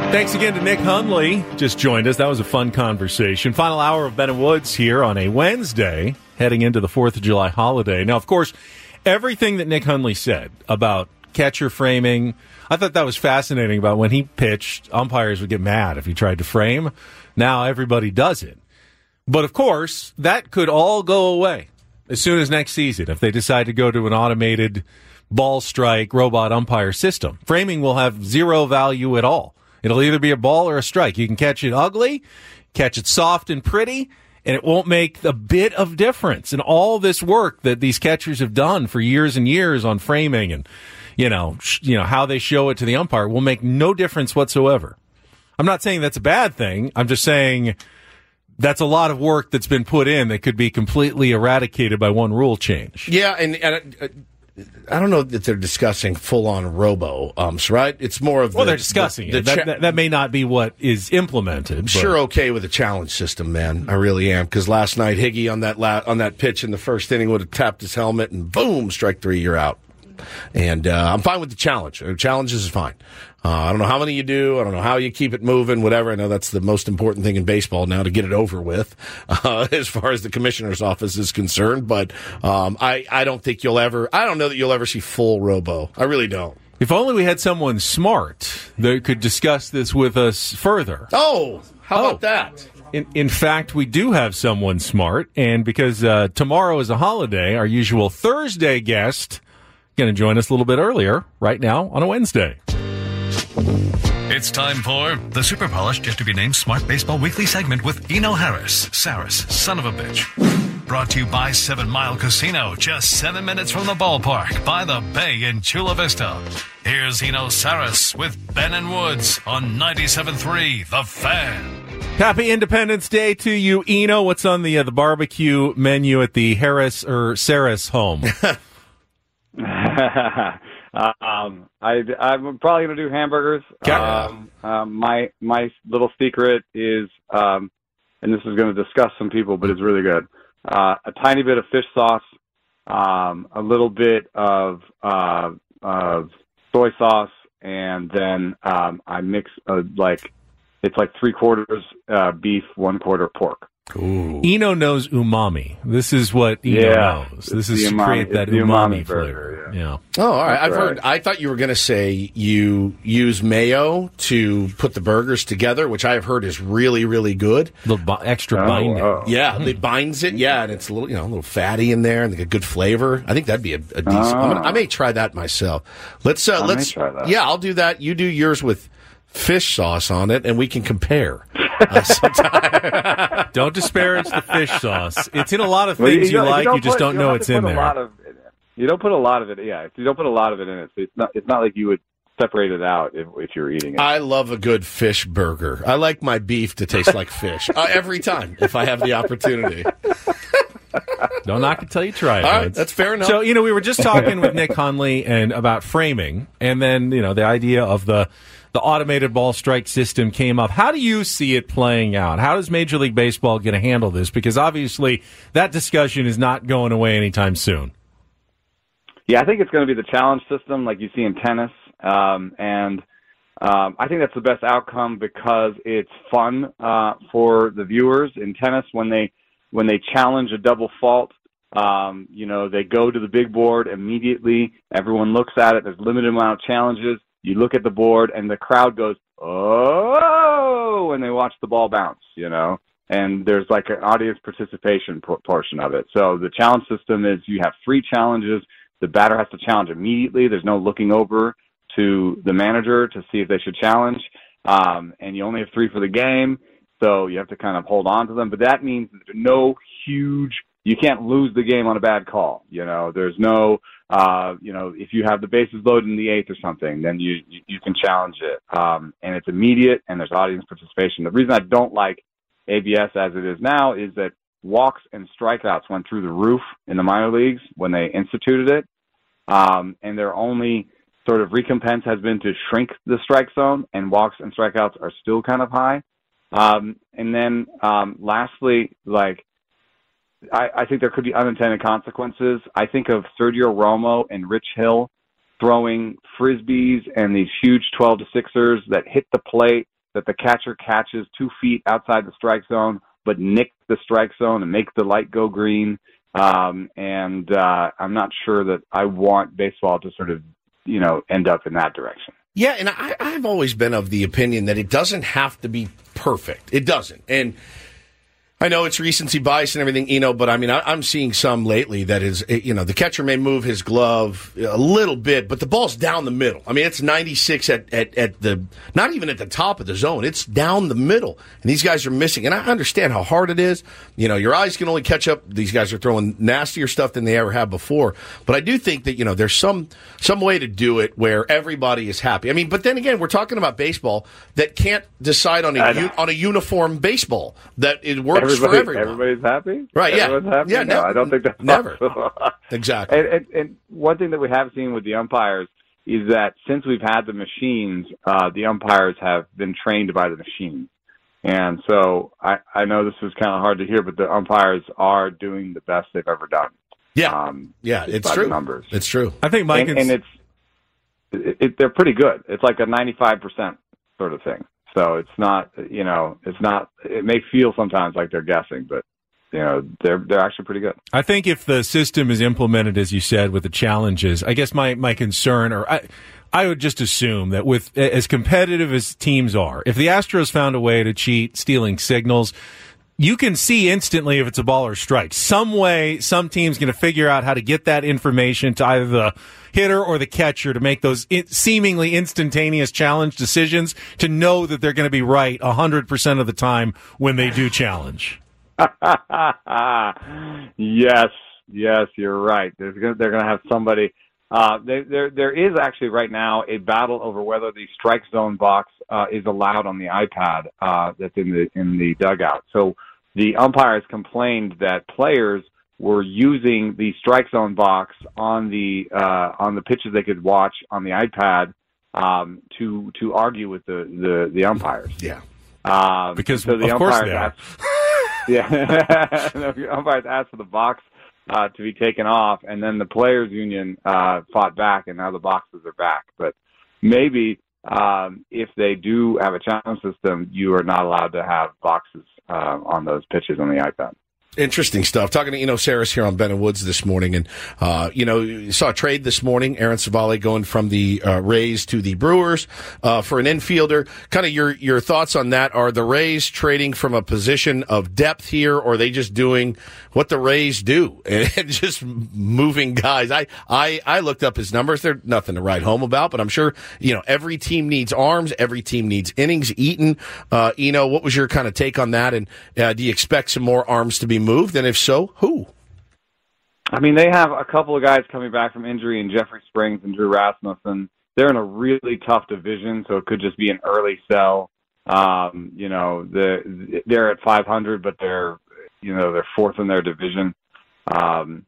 Thanks again to Nick Hundley. Just joined us. That was a fun conversation. Final hour of Ben and Woods here on a Wednesday, heading into the 4th of July holiday. Now, of course, everything that Nick Hundley said about catcher framing, I thought that was fascinating about when he pitched, umpires would get mad if he tried to frame. Now everybody does it. But, of course, that could all go away as soon as next season if they decide to go to an automated ball strike robot umpire system. Framing will have zero value at all. It'll either be a ball or a strike. You can catch it ugly, catch it soft and pretty, and it won't make a bit of difference. And all this work that these catchers have done for years and years on framing and, how they show it to the umpire will make no difference whatsoever. I'm not saying that's a bad thing. I'm just saying that's a lot of work that's been put in that could be completely eradicated by one rule change. Yeah, and I don't know that they're discussing full-on robo-umps, right? It's more of they're discussing it. That may not be what is implemented. I'm sure okay with the challenge system, man. I really am, because last night Higgy on that pitch in the first inning would have tapped his helmet and boom, strike three, you're out. And I'm fine with the challenge. Challenges is fine. I don't know how many you do. I don't know how you keep it moving, whatever. I know that's the most important thing in baseball now, to get it over with, as far as the commissioner's office is concerned. But I don't think I don't know that you'll ever see full robo. I really don't. If only we had someone smart that could discuss this with us further. Oh, how about that? In fact, we do have someone smart. And because tomorrow is a holiday, our usual Thursday guest going to join us a little bit earlier right now on a Wednesday. It's time for the super polished, yet to be named Smart Baseball Weekly segment with Eno Harris, Saris, son of a bitch. Brought to you by 7 Mile Casino, just 7 minutes from the ballpark by the bay in Chula Vista. Here's Eno Saris with Ben and Woods on 97.3 The Fan. Happy Independence Day to you, Eno. What's on the barbecue menu at the Harris or Saris home? I'm probably going to do hamburgers. My little secret is, and this is going to disgust some people, but it's really good. A tiny bit of fish sauce, a little bit of soy sauce, and then I mix it's like 3/4 beef, 1/4 pork. Ooh. Eno knows umami. This is what Eno knows. This is to create that umami flavor. Yeah. Oh, all right. I thought you were going to say you use mayo to put the burgers together, which I have heard is really, really good. The extra binding. Yeah, it binds it. Yeah, and it's a little fatty in there and a good flavor. I think that'd be a decent. I may try that myself. Let's try that. Yeah, I'll do that. You do yours with fish sauce on it, and we can compare. Don't disparage the fish sauce. It's in a lot of things you just don't know it's in there. You don't put a lot of it. Yeah, you don't put a lot of it in it. So it's not like you would separate it out if you're eating it. I love a good fish burger. I like my beef to taste like fish every time if I have the opportunity. Don't knock it till you try it. All right, that's fair enough. So, we were just talking with Nick Hundley and about framing, and then, the idea of the automated ball strike system came up. How do you see it playing out? How is Major League Baseball going to handle this? Because obviously that discussion is not going away anytime soon. Yeah, I think it's going to be the challenge system like you see in tennis. And I think that's the best outcome because it's fun for the viewers in tennis when they challenge a double fault. They go to the big board immediately. Everyone looks at it. There's a limited amount of challenges. You look at the board, and the crowd goes, oh, when they watch the ball bounce, and there's like an audience participation portion of it. So the challenge system is you have 3 challenges. The batter has to challenge immediately. There's no looking over to the manager to see if they should challenge, and you only have 3 for the game, so you have to kind of hold on to them. But that means that there's no you can't lose the game on a bad call. There's no, if you have the bases loaded in the 8th or something, then you can challenge it. And it's immediate and there's audience participation. The reason I don't like ABS as it is now is that walks and strikeouts went through the roof in the minor leagues when they instituted it. And their only sort of recompense has been to shrink the strike zone, and walks and strikeouts are still kind of high. And then lastly, I think there could be unintended consequences. I think of Sergio Romo and Rich Hill throwing Frisbees and these huge 12-6ers that hit the plate that the catcher catches 2 feet outside the strike zone, but nicks the strike zone and makes the light go green. I'm not sure that I want baseball to sort of, end up in that direction. Yeah, and I've always been of the opinion that it doesn't have to be perfect. It doesn't. And I know it's recency bias and everything, but I mean, I'm seeing some lately that is, the catcher may move his glove a little bit, but the ball's down the middle. I mean, it's 96 at the, not even at the top of the zone. It's down the middle. And these guys are missing. And I understand how hard it is. Your eyes can only catch up. These guys are throwing nastier stuff than they ever have before. But I do think that, there's some way to do it where everybody is happy. I mean, but then again, we're talking about baseball that can't decide on a uniform baseball, that it works for everyone. Everybody's happy? Right, yeah. Everyone's happy? Yeah, no, I don't think that's never. possible. Exactly. And one thing that we have seen with the umpires is that since we've had the machines, the umpires have been trained by the machines. And so I know this was kind of hard to hear, but the umpires are doing the best they've ever done. Yeah, it's true. Numbers. It's true. I think Mike and they're pretty good. It's like a 95% sort of thing. So it's not, it may feel sometimes like they're guessing, but, they're actually pretty good. I think if the system is implemented, as you said, with the challenges, I guess my concern, or I would just assume that with as competitive as teams are, if the Astros found a way to cheat stealing signals, you can see instantly if it's a ball or strike. Some way, some team's going to figure out how to get that information to either the hitter or the catcher to make those seemingly instantaneous challenge decisions to know that they're going to be right 100% of the time when they do challenge. Yes, you're right. They're going to have somebody. There is actually right now a battle over whether the strike zone box is allowed on the iPad that's in the dugout. So the umpires complained that players were using the strike zone box on the pitches they could watch on the iPad to argue with the umpires. Yeah, because so the of course umpires they are. The umpires asked for the box to be taken off, and then the players' union fought back, and now the boxes are back. But maybe if they do have a challenge system, you are not allowed to have boxes on those pitches on the iPad. Interesting stuff. Talking to Eno Sarris here on Ben and Woods this morning, and you saw a trade this morning. Aaron Civale going from the Rays to the Brewers for an infielder. Kind of your thoughts on that? Are the Rays trading from a position of depth here, or are they just doing what the Rays do and just moving guys? I looked up his numbers. They're nothing to write home about, but I'm sure every team needs arms. Every team needs innings eaten. What was your kind of take on that? And do you expect some more arms to be moved, and if so, who? I mean, they have a couple of guys coming back from injury in Jeffrey Springs and Drew Rasmussen. They're in a really tough division, so it could just be an early sell. They're at 500, but they're fourth in their division. Aaron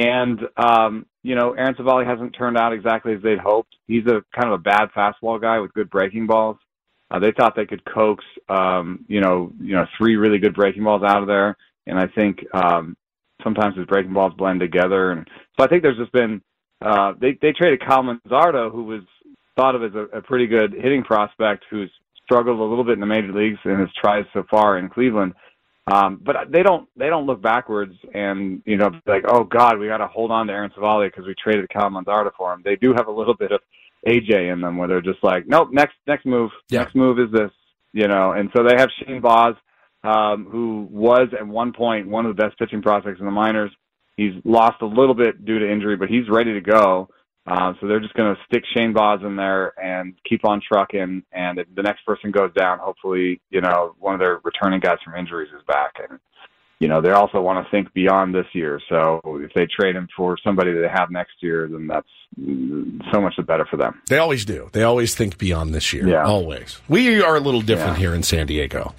Civale hasn't turned out exactly as they'd hoped. He's a kind of a bad fastball guy with good breaking balls. They thought they could coax, 3 really good breaking balls out of there. And I think sometimes his breaking balls blend together. And so I think there's just been they traded Kyle Manzardo, who was thought of as a pretty good hitting prospect, who's struggled a little bit in the major leagues and has tried so far in Cleveland. But they don't look backwards and be like, oh God, we got to hold on to Aaron Civale because we traded Kyle Manzardo for him. They do have a little bit of AJ in them where they're just like, nope, next move. Yeah. Next move is this, And so they have Shane Baz, who was at one point one of the best pitching prospects in the minors. He's lost a little bit due to injury, but he's ready to go. So they're just going to stick Shane Baz in there and keep on trucking. And if the next person goes down, hopefully, one of their returning guys from injuries is back. And, they also want to think beyond this year. So if they trade him for somebody that they have next year, then that's so much the better for them. They always do. They always think beyond this year. Yeah. Always. We are a little different here in San Diego.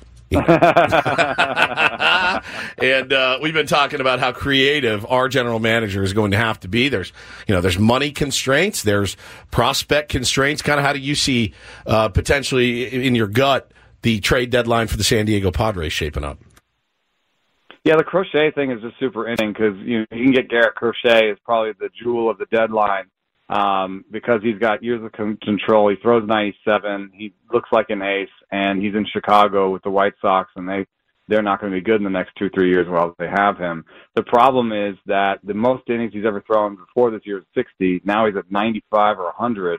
And we've been talking about how creative our general manager is going to have to be. There's money constraints. There's prospect constraints. Kind of how do you see potentially in your gut the trade deadline for the San Diego Padres shaping up? Yeah, the Crochet thing is just super interesting because you can get Garrett Crochet as probably the jewel of the deadline. because he's got years of control. He throws 97. He looks like an ace, and he's in Chicago with the White Sox, and they're not going to be good in the next 2-3 years while they have him. The problem is that the most innings he's ever thrown before this year is 60. Now he's at 95 or 100.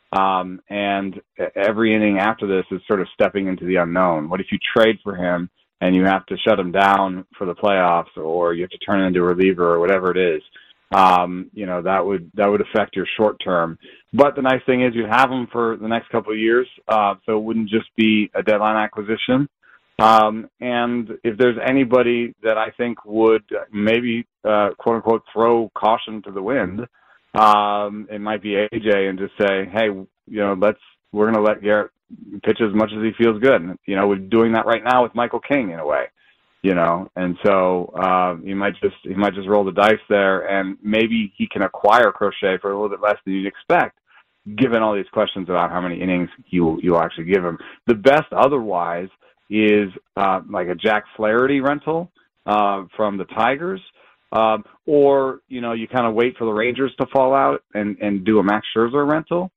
And every inning after this is sort of stepping into the unknown. What if you trade for him and you have to shut him down for the playoffs, or you have to turn him into a reliever or whatever it is? That would affect your short term. But the nice thing is you have him for the next couple of years, so it wouldn't just be a deadline acquisition. And if there's anybody that I think would maybe, quote unquote, throw caution to the wind, it might be AJ, and just say, hey, we're going to let Garrett pitch as much as he feels good. And, we're doing that right now with Michael King in a way, and so, he might just roll the dice there, and maybe he can acquire Crochet for a little bit less than you'd expect, given all these questions about how many innings you'll actually give him. The best otherwise is like a Jack Flaherty rental from the Tigers, or you kind of wait for the Rangers to fall out and do a Max Scherzer rental.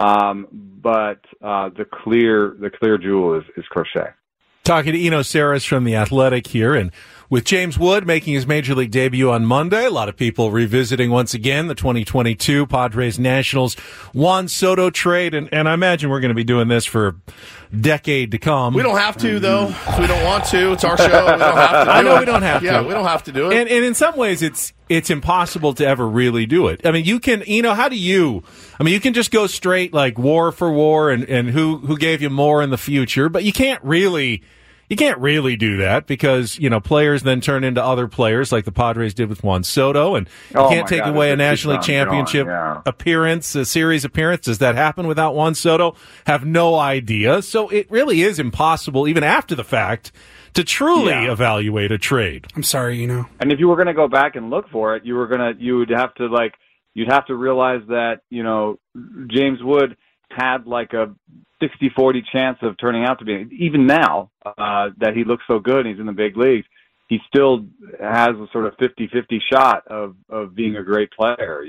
But the clear jewel is Crochet. Talking to Eno Sarris from The Athletic here, and with James Wood making his Major League debut on Monday, a lot of people revisiting once again the 2022 Padres-Nationals Juan Soto trade, and I imagine we're going to be doing this for a decade to come. We don't have to, though. We don't want to. It's our show. We don't have to do it. I know we don't have to. Yeah, we don't have to do it. And in some ways, it's impossible to ever really do it. I mean, you can, how do you can just go straight like war for war and who gave you more in the future, but you can't really do that because, players then turn into other players like the Padres did with Juan Soto, and you can't take away a National League Championship appearance, a series appearance. Does that happen without Juan Soto? Have no idea. So it really is impossible, even after the fact, to truly evaluate a trade. I'm sorry, And if you were going to go back and look for it, you'd have to realize that, James Wood had like a 60-40 chance of turning out to be, even now that he looks so good and he's in the big leagues, he still has a sort of 50-50 shot of being a great player,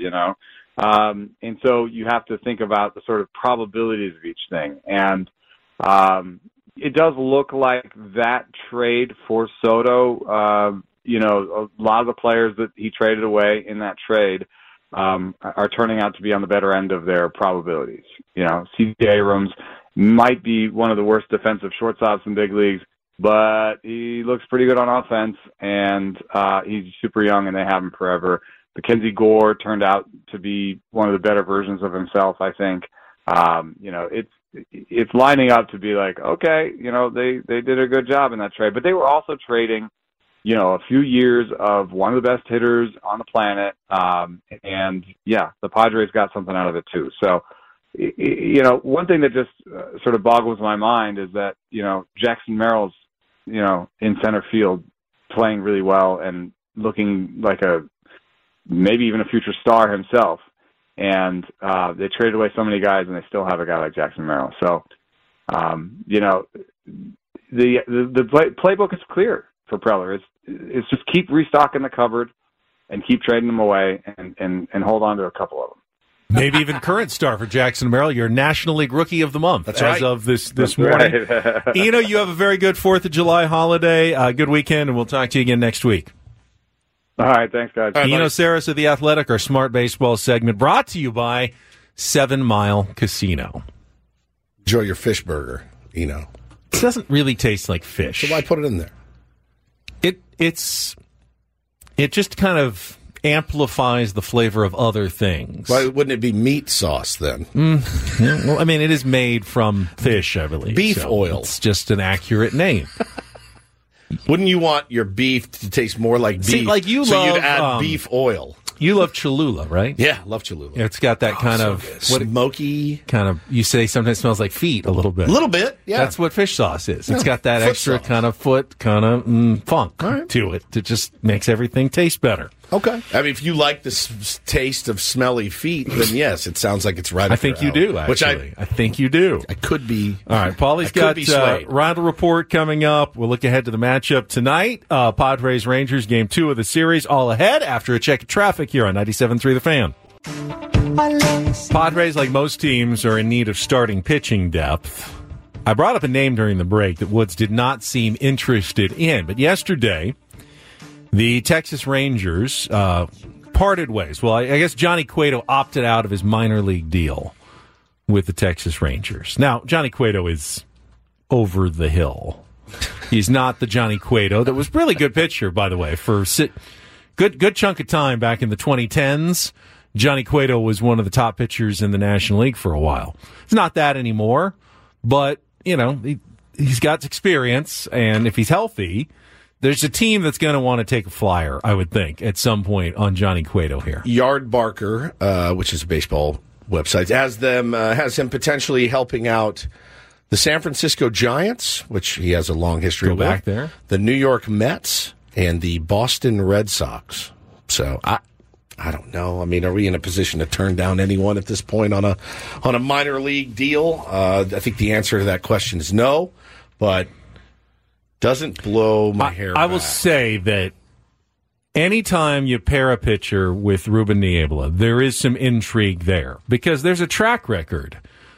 and so you have to think about the sort of probabilities of each thing. And it does look like that trade for Soto, a lot of the players that he traded away in that trade are turning out to be on the better end of their probabilities. C.J. Abrams might be one of the worst defensive shortstops in big leagues, but he looks pretty good on offense, and he's super young, and they have him forever. Mackenzie Gore turned out to be one of the better versions of himself, I think. It's lining up to be like, okay, they did a good job in that trade, but they were also trading a few years of one of the best hitters on the planet. The Padres got something out of it too. So, one thing that just sort of boggles my mind is that, Jackson Merrill's, in center field playing really well and looking like maybe even a future star himself. And, they traded away so many guys and they still have a guy like Jackson Merrill. So, the playbook is clear for Preller. It's just keep restocking the cupboard and keep trading them away and hold on to a couple of them. Maybe even current star for Jackson Merrill, your National League Rookie of the Month. That's as of this morning. Right. You have a very good 4th of July holiday. Good weekend, and we'll talk to you again next week. All right, thanks, guys. Eno Sarris of The Athletic, our Smart Baseball segment, brought to you by 7 Mile Casino. Enjoy your fish burger, It doesn't really taste like fish. So why put it in there? It just kind of amplifies the flavor of other things. Why wouldn't it be meat sauce then? Well, it is made from fish, I believe. Beef oil. It's just an accurate name. Wouldn't you want your beef to taste more like beef? See, like you'd add beef oil. You love Cholula, right? Yeah, love Cholula. It's got that kind of smoky kind of. You say sometimes smells like feet a little bit. A little bit, yeah. That's what fish sauce is. It's got that extra sauce. Kind of funk to it that just makes everything taste better. Okay. If you like the taste of smelly feet, then yes, it sounds like it's right. I think you do, actually. I think you do. I could be. All right, Paulie's got Roundel Report coming up. We'll look ahead to the matchup tonight. Padres-Rangers, Game 2 of the series, all ahead after a check of traffic here on 97.3 The Fan. Padres, like most teams, are in need of starting pitching depth. I brought up a name during the break that Woods did not seem interested in, but yesterday, the Texas Rangers parted ways. Well, I guess Johnny Cueto opted out of his minor league deal with the Texas Rangers. Now, Johnny Cueto is over the hill. He's not the Johnny Cueto that was really good pitcher, by the way, for good chunk of time back in the 2010s. Johnny Cueto was one of the top pitchers in the National League for a while. It's not that anymore, but, you know, he's got experience, and if he's healthy, there's a team that's going to want to take a flyer, I would think, at some point on Johnny Cueto here. Yard Barker, which is a baseball website, has him potentially helping out the San Francisco Giants, which he has a long history with. Go back there. The New York Mets and the Boston Red Sox. So I don't know. I mean, are we in a position to turn down anyone at this point on a minor league deal? I think the answer to that question is no, but doesn't blow my hair back. I will say that anytime you pair a pitcher with Ruben Niebla, there is some intrigue there because there's a track record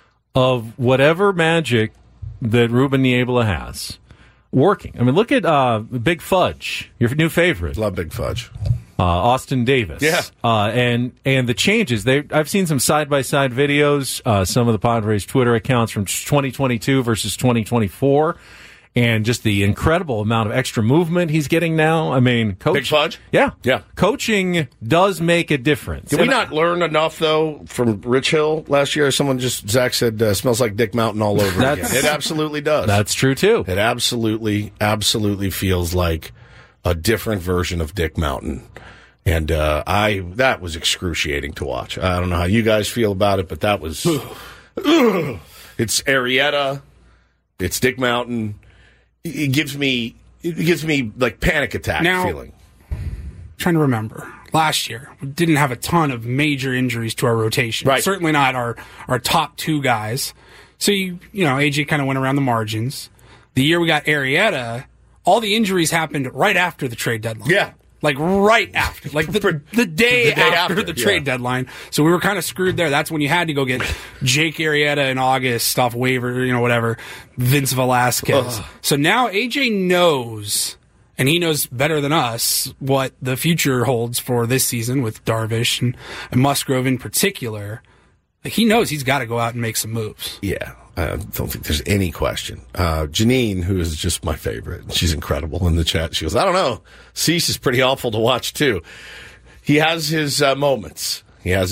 of whatever magic that Ruben Niebla has working. I mean, look at Big Fudge, your new favorite. Love Big Fudge. Austin Davis. Yeah. And the changes. I've seen some side-by-side videos, some of the Padres Twitter accounts from 2022 versus 2024, and just the incredible amount of extra movement he's getting now. I mean, Big Fudge? Yeah. Yeah. Coaching does make a difference. Did we not learn enough, though, from Rich Hill last year? Zach said, smells like Dick Mountain all over again. It absolutely does. That's true, too. It absolutely feels like a different version of Dick Mountain. And that was excruciating to watch. I don't know how you guys feel about it, but that was... It's Arrieta. It's Dick Mountain. It gives me like panic attack feeling. Trying to remember. Last year, we didn't have a ton of major injuries to our rotation. Right. Certainly not our top two guys. So, you know, AJ kind of went around the margins. The year we got Arrieta, all the injuries happened right after the trade deadline. Yeah. Like right after. Like the day after the trade deadline. So we were kind of screwed there. That's when you had to go get Jake Arrieta in August off waiver, you know, whatever, Vince Velasquez. Ugh. So now AJ knows, and he knows better than us, what the future holds for this season with Darvish and Musgrove in particular. Like, he knows he's got to go out and make some moves. Yeah. I don't think there's any question. Janine, who is just my favorite, she's incredible in the chat. She goes, I don't know. Cease is pretty awful to watch, too. He has his moments.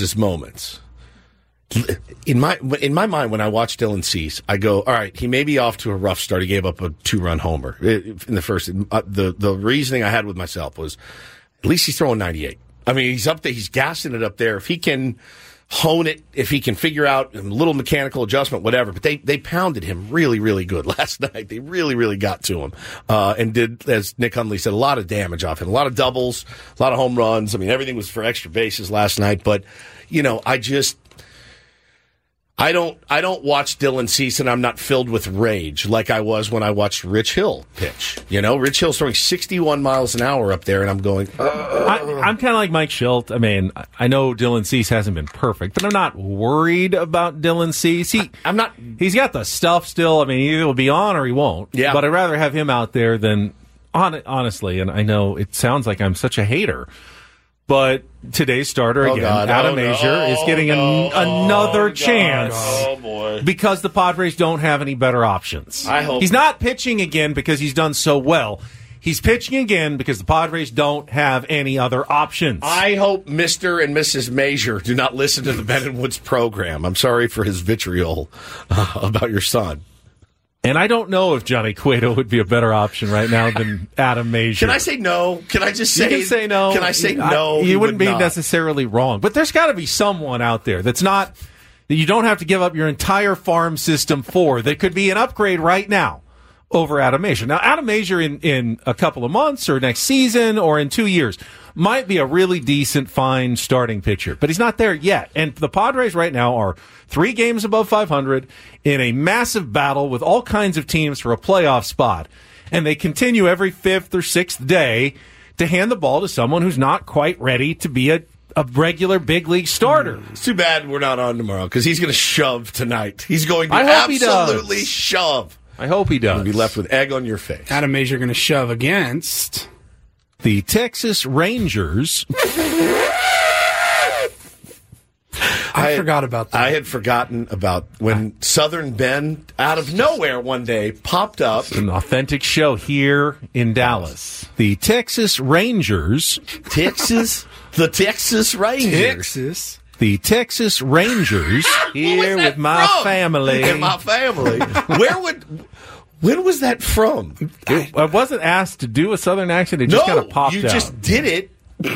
In my mind, when I watch Dylan Cease, I go, all right, he may be off to a rough start. He gave up a 2-run homer in the first. The reasoning I had with myself was, at least he's throwing 98. I mean, he's up there. He's gassing it up there. If he can hone it, if he can figure out a little mechanical adjustment, whatever. But they pounded him really, really good last night. They really, really got to him and did, as Nick Hundley said, a lot of damage off him. A lot of doubles, a lot of home runs. I mean, everything was for extra bases last night. But, you know, I don't watch Dylan Cease and I'm not filled with rage like I was when I watched Rich Hill pitch. You know, Rich Hill's throwing 61 miles an hour up there, and I'm going... I'm kind of like Mike Schilt. I mean, I know Dylan Cease hasn't been perfect, but I'm not worried about Dylan Cease. I'm not... He's got the stuff still. I mean, he will be on or he won't. Yeah. But I'd rather have him out there than... Honestly, and I know it sounds like I'm such a hater, but today's starter again, Adam Azier, is getting another chance because the Padres don't have any better options. I hope he's not pitching again because he's done so well. He's pitching again because the Padres don't have any other options. I hope Mr. and Mrs. Mazier do not listen to the Ben and Woods program. I'm sorry for his vitriol about your son. And I don't know if Johnny Cueto would be a better option right now than Adam Azier. Can I say no? Can I just say... You can say no. Can I say no? You wouldn't be necessarily wrong. But there's got to be someone out there that's not... that you don't have to give up your entire farm system for. That could be an upgrade right now over Adam Azier. Now, Adam Azier in a couple of months or next season or in 2 years might be a really decent, fine starting pitcher. But he's not there yet. And the Padres right now are 3 games above 500 in a massive battle with all kinds of teams for a playoff spot. And they continue every 5th or 6th day to hand the ball to someone who's not quite ready to be a a regular big league starter. It's too bad we're not on tomorrow because he's going to shove tonight. He's going to absolutely shove. I hope he does. You'll be left with egg on your face. Adam Major going to shove against the Texas Rangers. I forgot about that. I had forgotten about when Southern Ben, out of nowhere one day, popped up. It's an authentic show here in Dallas. The Texas Rangers. The Texas Rangers. The Texas Rangers here with my family. And my family. When was that from? I wasn't asked to do a Southern accent. It just kind of popped out. You just did it.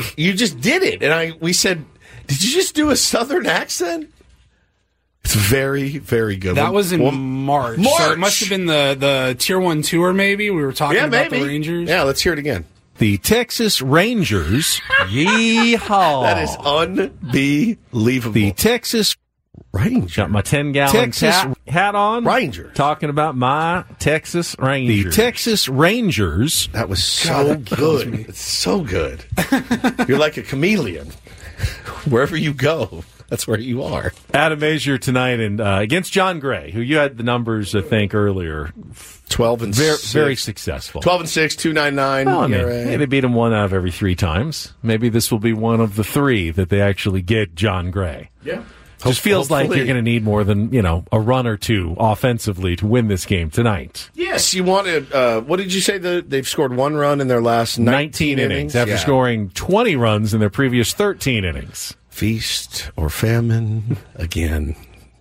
And we said, did you just do a Southern accent? It's very, very good. That was in March. So it must have been the Tier 1 tour, maybe. We were talking about the Rangers. Yeah, let's hear it again. The Texas Rangers. Yeehaw. That is unbelievable. The Texas Rangers. Got my 10-gallon hat on. Rangers. Talking about my Texas Rangers. The Texas Rangers. That was so good. It's so good. You're like a chameleon. Wherever you go, that's where you are. Adam Major tonight and against John Gray, who you had the numbers, I think, earlier. 12 and 6. Very successful. 12 and 6, 2.99. Well, they beat him 1 out of every 3 times. Maybe this will be one of the 3 that they actually get John Gray. Yeah. Just feels like you're going to need more than, a run or 2 offensively to win this game tonight. Yes, you wanted, what did you say? They've scored 1 run in their last 19 innings? After scoring 20 runs in their previous 13 innings. Feast or famine again.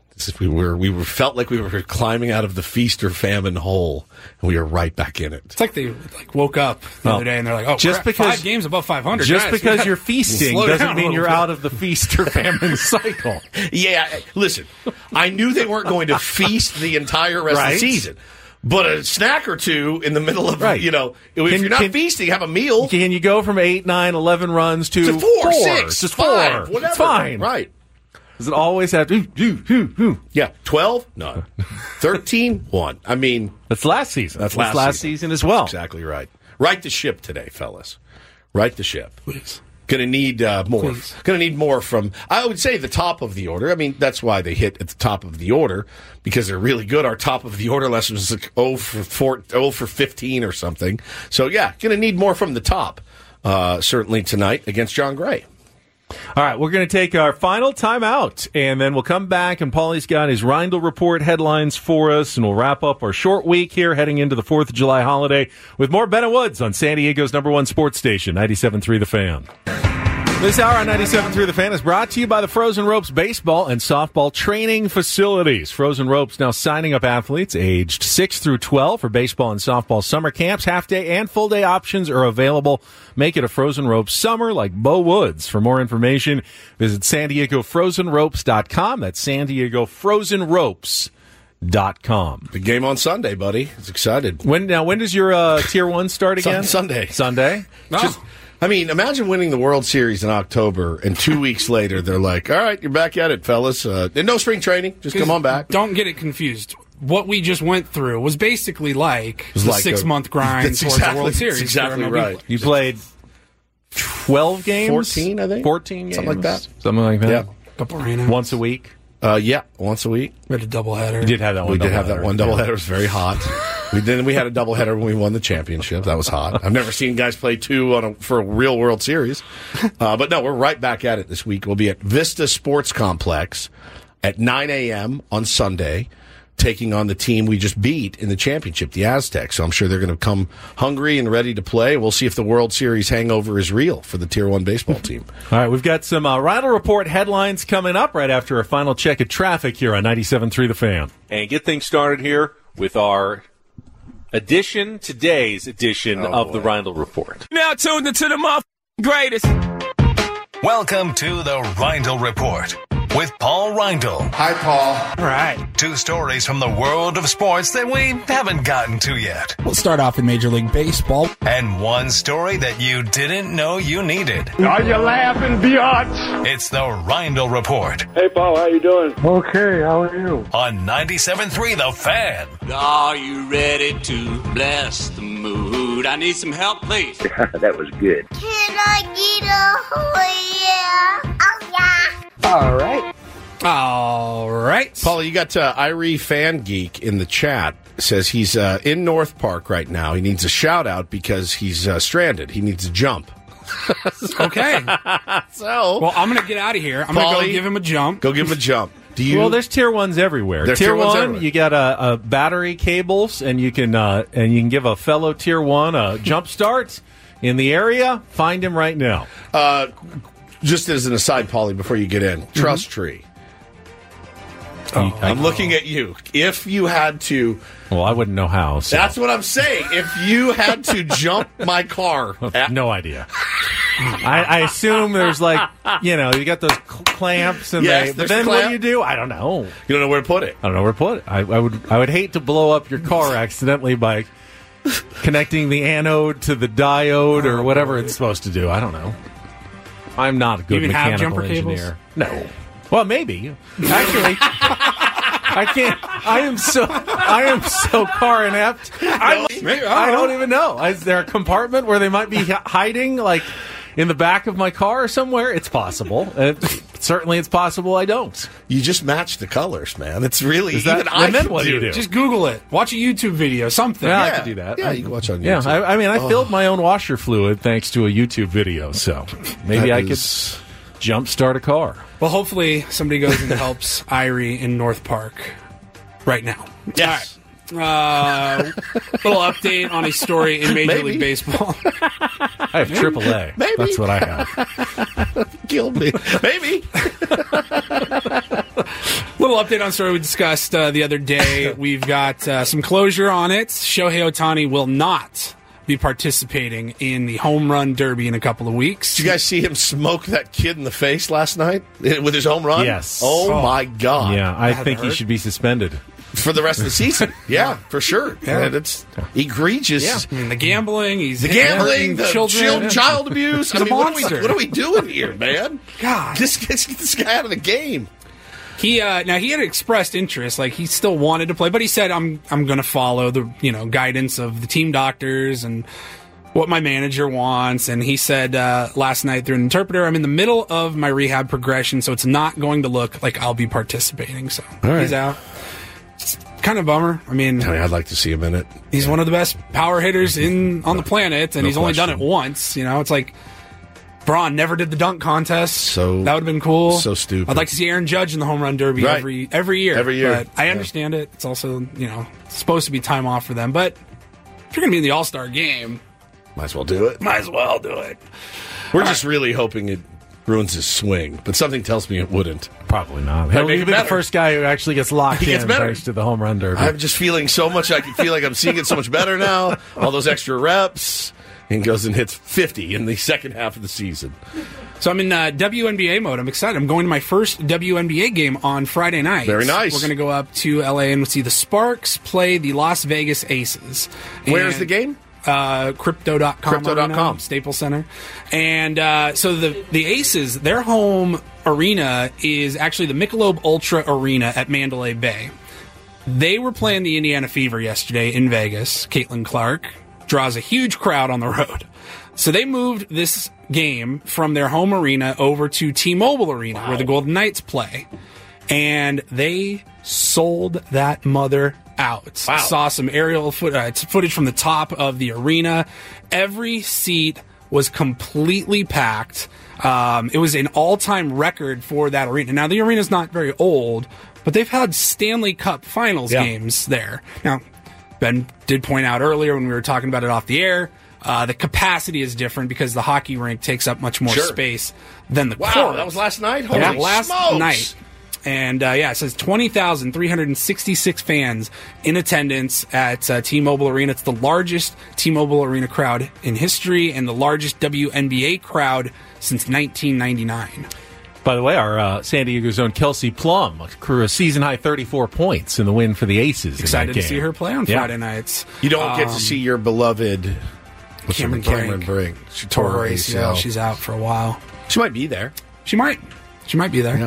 We felt like we were climbing out of the feast or famine hole, and we were right back in it. It's like they woke up the other day and they're like, "Oh, just crap, 5 games above 500." Just because you're feasting doesn't mean you're out of the feast or famine cycle. Yeah, listen, I knew they weren't going to feast the entire rest of the season. But a snack or 2 in the middle of, if you're not feasting, have a meal. Can you go from 8, 9, 11 runs to 4, 6, just 5, 4? Whatever. It's fine. Right. Does it always have to? Yeah. 12? No. 13? 1. I mean. That's last season. That's last season as well. Exactly right. Right the ship today, fellas. Right the ship. Please. Going to need more. Going to need more from, I would say, the top of the order. I mean, that's why they hit at the top of the order, because they're really good. Our top of the order lesson was like 0 for 15 or something. So, yeah, going to need more from the top, certainly tonight against John Gray. All right, we're going to take our final timeout, and then we'll come back, and Paulie's got his Reindl Report headlines for us, and we'll wrap up our short week here heading into the 4th of July holiday with more Ben and Woods on San Diego's #1 sports station, 97.3 The Fan. This hour on 97.3 The Fan is brought to you by the Frozen Ropes baseball and softball training facilities. Frozen Ropes now signing up athletes aged 6 through 12 for baseball and softball summer camps. Half-day and full-day options are available. Make it a Frozen Ropes summer like Bo Woods. For more information, visit SanDiegoFrozenRopes.com. That's SanDiegoFrozenRopes.com. Big game on Sunday, buddy. It's excited. When does your Tier 1 start again? Sunday. Oh. Imagine winning the World Series in October, and 2 weeks later, they're like, all right, you're back at it, fellas. No spring training. Just come on back. Don't get it confused. What we just went through was basically like the 6-month grind towards the World Series. That's exactly right. You played 12 games? 14, I think. 14 games. Something like that. Yeah. Couple rainouts. Once a week? Yeah, once a week. We had a doubleheader. We did have that one. We did have that one doubleheader. It was very hot. We had a doubleheader when we won the championship. That was hot. I've never seen guys play 2 for a real World Series. But no, we're right back at it this week. We'll be at Vista Sports Complex at 9 a.m. on Sunday, taking on the team we just beat in the championship, the Aztecs. So I'm sure they're going to come hungry and ready to play. We'll see if the World Series hangover is real for the Tier 1 baseball team. All right, we've got some Reindl Report headlines coming up right after our final check of traffic here on 97.3 The Fan. And get things started here with our today's edition of the Reindl Report. Now tuned into the greatest. Welcome to the Reindl Report with Paul Reindl. Hi, Paul. All right. 2 stories from the world of sports that we haven't gotten to yet. We'll start off in Major League Baseball. And 1 story that you didn't know you needed. Are you laughing, biatch? It's the Reindl Report Hey, Paul, how you doing? Okay, how are you? on 97.3 The Fan. Are you ready to bless the mood? I need some help, please. That was good. Can All right. Paulie, you got Irie Fan Geek in the chat. Says he's in North Park right now. He needs a shout out because he's stranded. He needs a jump. Okay. So, well, I'm going to get out of here. I'm going to go give him a jump. Go give him a jump. Well, there's tier ones everywhere. There's tier tier ones one, everywhere. you got a battery cables, and you can give a fellow tier one a jump start in the area. Find him right now. Just as an aside, Paulie, before you get in, Trust Tree. I'm looking at you. If you had to... Well, I wouldn't know how. So. That's what I'm saying. If you had to jump my car... No idea. I assume there's you got those clamps. And yes, but then what do you do? I don't know. You don't know where to put it. I don't know where to put it. I would hate to blow up your car accidentally by connecting the anode to the diode or whatever it's supposed to do. I don't know. I'm not a good mechanical engineer. No. Well, maybe. Actually, I can't. I am so car inept. I don't even know. Is there a compartment where they might be hiding, like in the back of my car or somewhere? It's possible. Certainly, it's possible I don't. You just match the colors, man. It's really and then what do you do? Just Google it. Watch a YouTube video. Something. Yeah, I could do that. Yeah, you can watch on YouTube. Yeah, I filled my own washer fluid thanks to a YouTube video. So maybe I could jumpstart a car. Well, hopefully somebody goes and helps Irie in North Park right now. Yes. All right. Little update on a story in Major League Baseball. I have AAA. Maybe. That's what I have. Killed me. Maybe. Little update on a story we discussed the other day. We've got some closure on it. Shohei Ohtani will not be participating in the home run derby in a couple of weeks. Did you guys see him smoke that kid in the face last night with his home run? Yes. Oh my God. Yeah, I think he should be suspended. For the rest of the season. Yeah, for sure. Yeah. It's egregious. Yeah. I mean, the gambling, the children, child abuse. He's a monster. What are we doing here, man? God. Just get this guy out of the game. He now he had expressed interest, like he still wanted to play, but he said, "I'm going to follow the guidance of the team doctors and what my manager wants." And he said last night through an interpreter, "I'm in the middle of my rehab progression, so it's not going to look like I'll be participating." So he's out. It's kind of a bummer. I mean, I'd like to see him in it. He's one of the best power hitters on the planet, and he's only done it once. It's like Braun never did the dunk contest. So that would have been cool. So stupid. I'd like to see Aaron Judge in the home run derby every year. Every year. But I understand it. It's also it's supposed to be time off for them. But if you're going to be in the All-Star game, might as well do it. We're just really hoping it ruins his swing, but something tells me it wouldn't. Probably not. He'll be the first guy who actually gets locked in thanks to the home run derby. I'm just feeling so much. I can feel like I'm seeing it so much better now. All those extra reps. And goes and hits 50 in the second half of the season. So I'm in WNBA mode. I'm excited. I'm going to my first WNBA game on Friday night. Very nice. We're going to go up to LA and see the Sparks play the Las Vegas Aces. Where's the game? Crypto.com. Crypto.com. Staples Center. And so the Aces, their home arena is actually the Michelob Ultra Arena at Mandalay Bay. They were playing the Indiana Fever yesterday in Vegas. Caitlin Clark draws a huge crowd on the road. So they moved this game from their home arena over to T-Mobile Arena, where the Golden Knights play. And they sold that mother out. Wow. Saw some aerial footage from the top of the arena. Every seat was completely packed. It was an all-time record for that arena. Now, the arena's not very old, but they've had Stanley Cup Finals games there. Now, Ben did point out earlier when we were talking about it off the air, the capacity is different because the hockey rink takes up much more space than the court. Wow, that was last night? Holy last smokes. night. And it says 20,366 fans in attendance at T-Mobile Arena. It's the largest T-Mobile Arena crowd in history and the largest WNBA crowd since 1999. By the way, our San Diego's own Kelsey Plum accrued a season-high 34 points in the win for the Aces. Excited to see her play on Friday nights. You don't get to see your beloved Cameron Brink. She tore her ACL. She's out for a while. She might be there. She might be there. Yeah.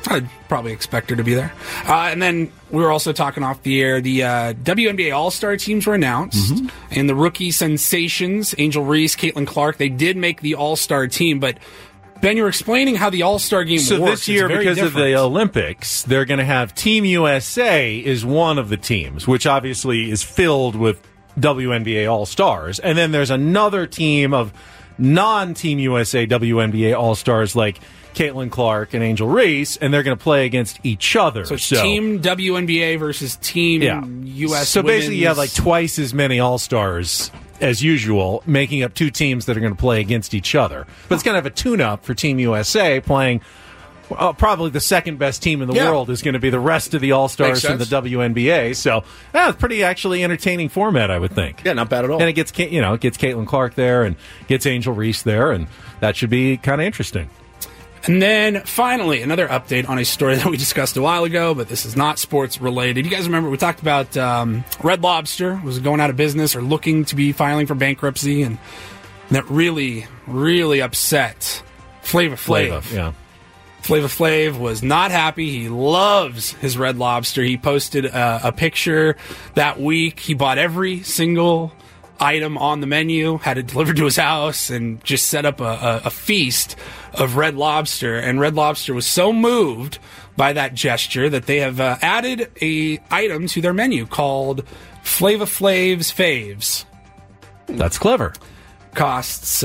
I'd probably expect her to be there. And then we were also talking off the air. The WNBA All-Star teams were announced. And the rookie sensations, Angel Reese, Caitlin Clark, they did make the All-Star team. But, Ben, you were explaining how the All-Star game works. So this year, because different. of the Olympics, they're going to have Team USA is one of the teams, which obviously is filled with WNBA All-Stars. And then there's another team of non-Team USA WNBA All-Stars like Caitlin Clark and Angel Reese, and they're going to play against each other. So it's Team WNBA versus Team US. So basically, you have like twice as many All-Stars as usual, making up two teams that are going to play against each other. But it's going to have a tune-up for Team USA playing probably the second best team in the world is going to be the rest of the All-Stars from the WNBA. So it's pretty actually entertaining format, I would think. Yeah, not bad at all. And it gets Caitlin Clark there and gets Angel Reese there, and that should be kind of interesting. And then, finally, another update on a story that we discussed a while ago, but this is not sports-related. You guys remember we talked about Red Lobster was going out of business or looking to be filing for bankruptcy, and that really, really upset Flava Flav. Yeah. Flava Flav was not happy. He loves his Red Lobster. He posted a picture that week. He bought every single item on the menu, had it delivered to his house, and just set up a feast of Red Lobster. And Red Lobster was so moved by that gesture that they have added a item to their menu called Flava Flav's Faves. That's clever. Costs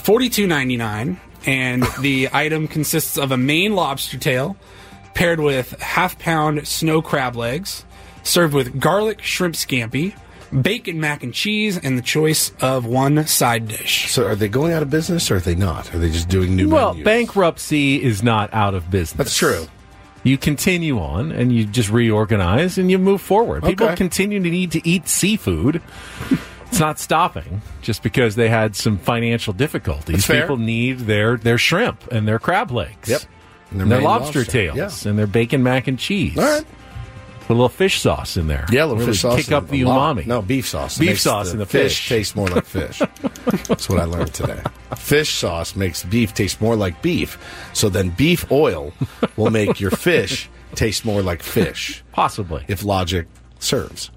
$42.99, and the item consists of a Maine lobster tail paired with half-pound snow crab legs, served with garlic shrimp scampi, bacon mac and cheese, and the choice of one side dish. So are they going out of business or are they not? Are they just doing new menus? Well, bankruptcy is not out of business. That's true. You continue on and you just reorganize and you move forward. People Okay. continue to need to eat seafood. It's not stopping just because they had some financial difficulties. That's fair. People need their shrimp and their crab legs. Yep. And their Maine lobster tails Yeah. and their bacon mac and cheese. All right. Put a little fish sauce in there. Yeah, a little Really fish sauce. kick up the A lot. umami. No, beef sauce. Beef Makes sauce in the fish. taste more like fish. That's what I learned today. Fish sauce makes beef taste more like beef. So then beef oil will make your fish taste more like fish. Possibly. If logic serves.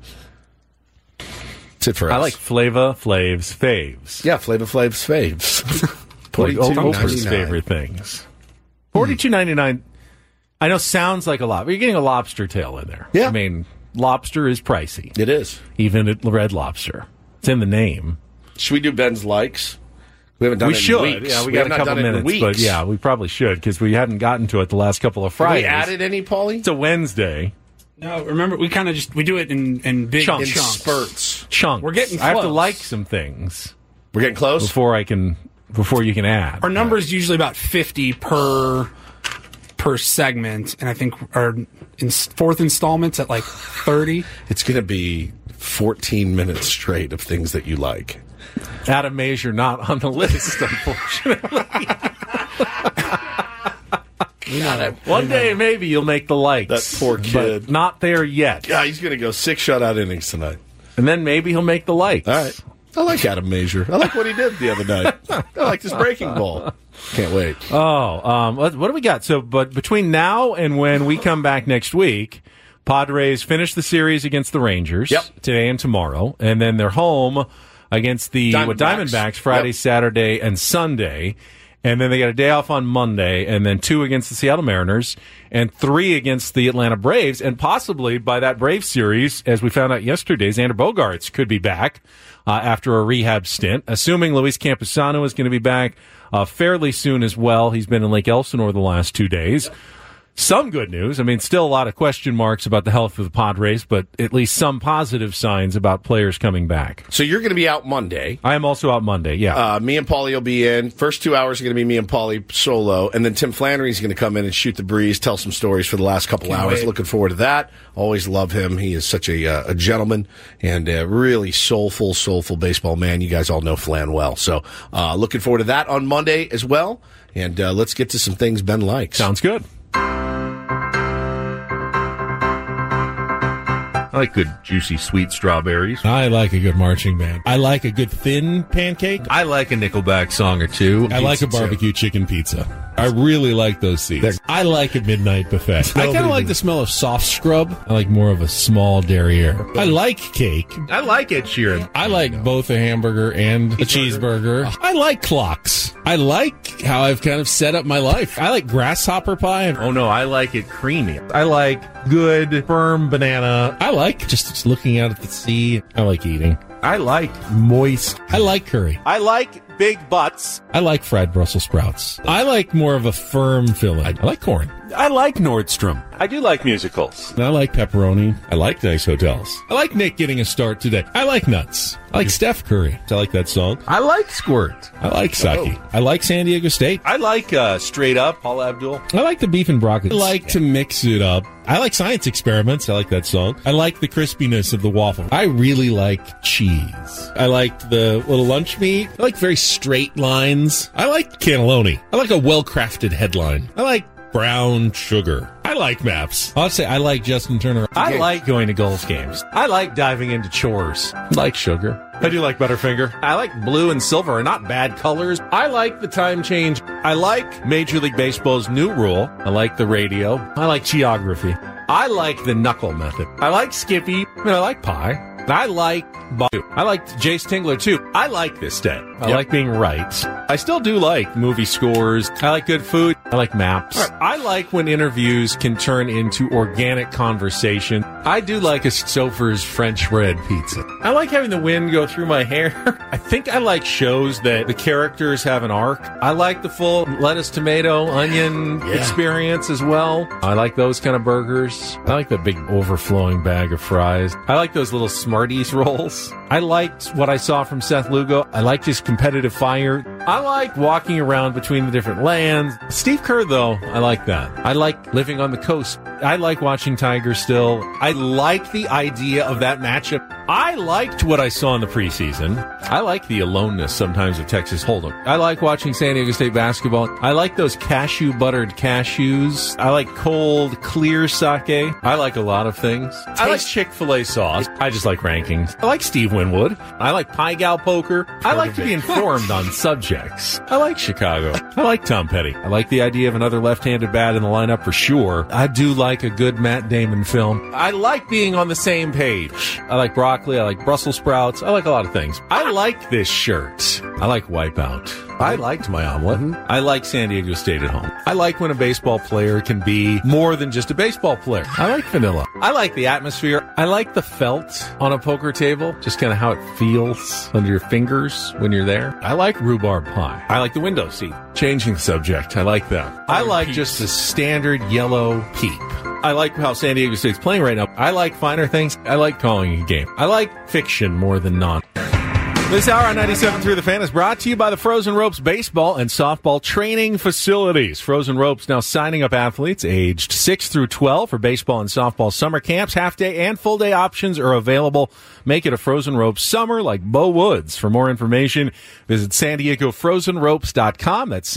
That's it for us. I like Flava Flav's Faves. Yeah, Flava Flav's Faves. Like Oprah's $42.99. favorite things. $42.99, I know sounds like a lot, but you're getting a lobster tail in there. Yeah. I mean, lobster is pricey. It is. Even at Red Lobster. It's in the name. Should we do Ben's likes? We haven't done We it should. in weeks. Yeah, we got have a not couple done it in minutes, weeks. but yeah, we probably should because we hadn't gotten to it the last couple of Have Fridays. we added any, Paulie? It's a Wednesday. No, remember, we kind of we do it in big Chunks. In chunks. spurts. Chunks. We're getting I have to close. like some things We're getting close? before you can add. Our number is usually about 50 per segment, and I think our fourth installment's at like 30. It's going to be 14 minutes straight of things that you like. Adam Measure not on the list, unfortunately. One day maybe you'll make the likes. That poor kid. But not there yet. Yeah, he's going to go 6 shutout innings tonight. And then maybe he'll make the likes. All right. I like Adam Measure. I like what he did the other night. I like his breaking ball. Can't wait. What do we got? So, but between now and when we come back next week, Padres finish the series against the Rangers today and tomorrow, and then they're home against the Diamondbacks Friday, Saturday, and Sunday. And then they got a day off on Monday, and then 2 against the Seattle Mariners, and 3 against the Atlanta Braves. And possibly by that Braves series, as we found out yesterday, Xander Bogaerts could be back after a rehab stint, assuming Luis Campusano is going to be back fairly soon as well. He's been in Lake Elsinore the last 2 days. Some good news. I mean, still a lot of question marks about the health of the Padres, but at least some positive signs about players coming back. So you're going to be out Monday. I am also out Monday, yeah. Me and Paulie will be in. First 2 hours are going to be me and Paulie solo, and then Tim Flannery's going to come in and shoot the breeze, tell some stories for the last couple hours. wait. Looking forward to that. Always love him. He is such a gentleman and a really soulful baseball man. You guys all know Flan well. So looking forward to that on Monday as well. And let's get to some things Ben likes. Sounds good. I like good, juicy, sweet strawberries. I like a good marching band. I like a good thin pancake. I like a Nickelback song or two. I like a barbecue chicken pizza. I really like those seeds. I like a midnight buffet. I kind of like the smell of soft scrub. I like more of a small derriere. I like cake. I like Ed Sheeran. I like both a hamburger and a cheeseburger. I like clocks. I like how I've kind of set up my life. I like grasshopper pie. Oh, no, I like it creamy. I like good, firm banana. I like just looking out at the sea. I like eating. I like moist. I like curry. I like big butts. I like fried Brussels sprouts. I like more of a firm filling. I like corn. I like Nordstrom. I do like musicals. I like pepperoni. I like nice hotels. I like Nick getting a start today. I like nuts. I like Steph Curry. I like that song. I like Squirt. I like Saki. I like San Diego State. I like Straight Up, Paula Abdul. I like the beef and broccoli. I like to mix it up. I like Science Experiments. I like that song. I like the crispiness of the waffle. I really like cheese. I like the little lunch meat. I like very straight lines. I like cannelloni. I like a well-crafted headline. I like brown sugar. I like maps. I'll say I like Justin Turner. I like going to golf games. I like diving into chores. I like sugar. I do like Butterfinger. I like blue and silver are not bad colors. I like the time change. I like Major League Baseball's new rule. I like the radio. I like geography. I like the knuckle method. I like Skippy. And I like pie. I like Babu. I like Jace Tingler, too. I like this day. I like being right. I still do like movie scores. I like good food. I like maps. I like when interviews can turn into organic conversation. I do like a Stouffer's French bread pizza. I like having the wind go through my hair. I think I like shows that the characters have an arc. I like the full lettuce, tomato, onion experience as well. I like those kind of burgers. I like the big overflowing bag of fries. I like those little Smarties rolls. I liked what I saw from Seth Lugo. I liked his competitive fire. I like walking around between the different lands. Steve Kerr, though, I like that. I like living on the coast. I like watching Tigers still. I like the idea of that matchup. I liked what I saw in the preseason. I like the aloneness sometimes of Texas Hold'em. I like watching San Diego State basketball. I like those cashew-buttered cashews. I like cold, clear sake. I like a lot of things. I like Chick-fil-A sauce. I just like rankings. I like Steve Winwood. I like Pie Gal Poker. I like to be informed on subjects. I like Chicago. I like Tom Petty. I like the idea of another left-handed bat in the lineup for sure. I do like a good Matt Damon film. I like being on the same page. I like broccoli. I like Brussels sprouts. I like a lot of things. I like this shirt. I like Wipeout. I liked my omelet. I like San Diego State at home. I like when a baseball player can be more than just a baseball player. I like vanilla. I like the atmosphere. I like the felt on a poker table, just kind of how it feels under your fingers when you're there. I like rhubarb pie. I like the window seat. Changing the subject. I like that. I like just the standard yellow peep. I like how San Diego State's playing right now. I like finer things. I like calling a game. I like fiction more than non. This hour on 97.3 The Fan is brought to you by the Frozen Ropes baseball and softball training facilities. Frozen Ropes now signing up athletes aged 6 through 12 for baseball and softball summer camps. Half-day and full-day options are available. Make it a Frozen Ropes summer like Beau Woods. For more information, visit SanDiegoFrozenRopes.com. That's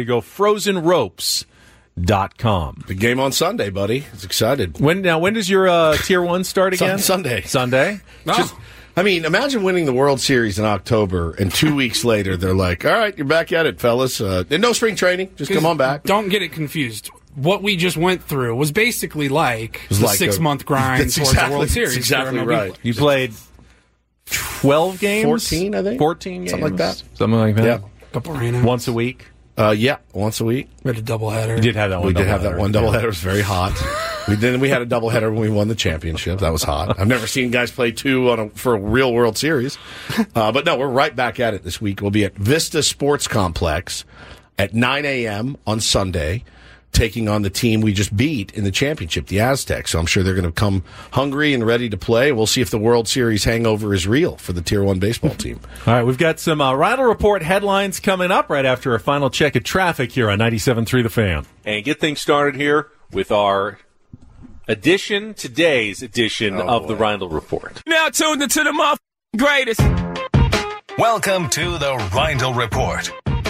SanDiegoFrozenRopes.com. The game on Sunday, buddy. It's excited. When does your Tier 1 start again? Sunday. Oh. I mean, imagine winning the World Series in October, and 2 weeks later, they're like, all right, you're back at it, fellas. No spring training. Just come on back. Don't get it confused. What we just went through was basically like the 6-month grind towards the World Series. That's exactly right. You played 12 games? 14, I think. 14 games? Something like that. Yeah. Couple rainouts. Once a week? Once a week. We had a doubleheader. We did have that one. We did have that one doubleheader. It was very hot. We had a doubleheader when we won the championship. That was hot. I've never seen guys play two for a real World Series. But no, we're right back at it this week. We'll be at Vista Sports Complex at 9 a.m. on Sunday, taking on the team we just beat in the championship, the Aztecs. So I'm sure they're going to come hungry and ready to play. We'll see if the World Series hangover is real for the Tier 1 baseball team. All right, we've got some Rhino Report headlines coming up right after a final check of traffic here on 97.3 The Fan. And get things started here with our today's edition of the Rhino Report. Now tuned into the greatest. Welcome to the Reindl Report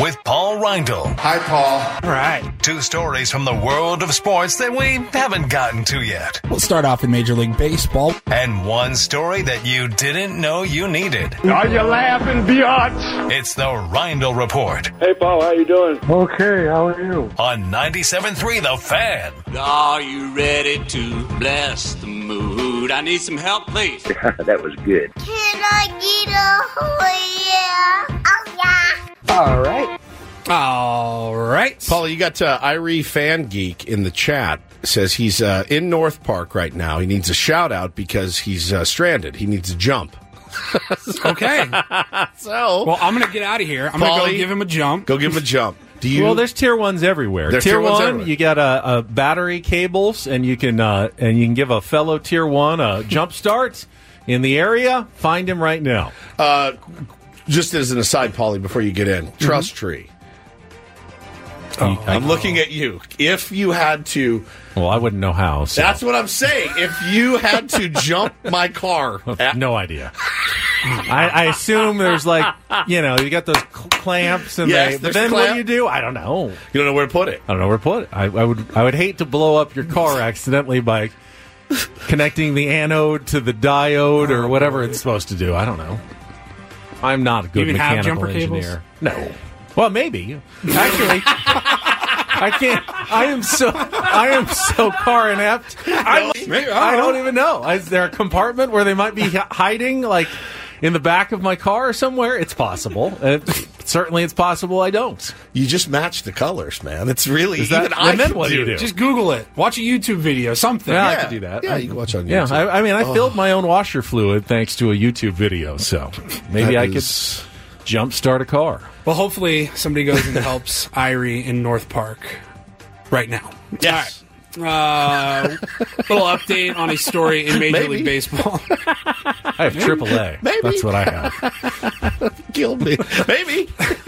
with Paul Reindl. Hi, Paul. All right. 2 stories from the world of sports that we haven't gotten to yet. We'll start off in Major League Baseball. And 1 story that you didn't know you needed. Are you laughing, biatch? It's the Reindl Report Hey, Paul, how you doing? Okay, how are you? on 97.3 The Fan. Are you ready to bless the mood? I need some help, please. That was good. Can I get a oh yeah? All right. All right. Paul, you got Irie Fan Geek in the chat. Says he's in North Park right now. He needs a shout out because he's stranded. He needs a jump. Okay. So, well, I'm going to get out of here. I'm going to go give him a jump. Go give him a jump. Well, there's tier 1s everywhere. There's Tier tier 1s 1, everywhere. you got a battery cables, and you can give a fellow tier 1 a jump start in the area. Find him right now. Just as an aside, Paulie, before you get in, Trust Tree. I'm looking at you. If you had to... Well, I wouldn't know how. So. That's what I'm saying. If you had to jump my car... No idea. I assume there's you got those clamps, and but then what do you do? I don't know. You don't know where to put it. I don't know where to put it. I would hate to blow up your car accidentally by connecting the anode to the diode or whatever it's supposed to do. I don't know. I'm not a good mechanical engineer. Cables? No. Well, maybe. Actually, I can't. I am so car inept. I don't even know. Is there a compartment where they might be hiding, like in the back of my car or somewhere? It's possible. Certainly, it's possible I don't. You just match the colors, man. It's really What do you do? Just Google it. Watch a YouTube video. Something. Yeah, I could do that. Yeah, you can watch on YouTube. Yeah, I filled my own washer fluid thanks to a YouTube video, so maybe I could jump start a car. Well, hopefully somebody goes and helps Irie in North Park right now. Yes. All right. Little update on a story in Major League Baseball. I have AAA. Maybe. That's what I have. Killed me. Maybe.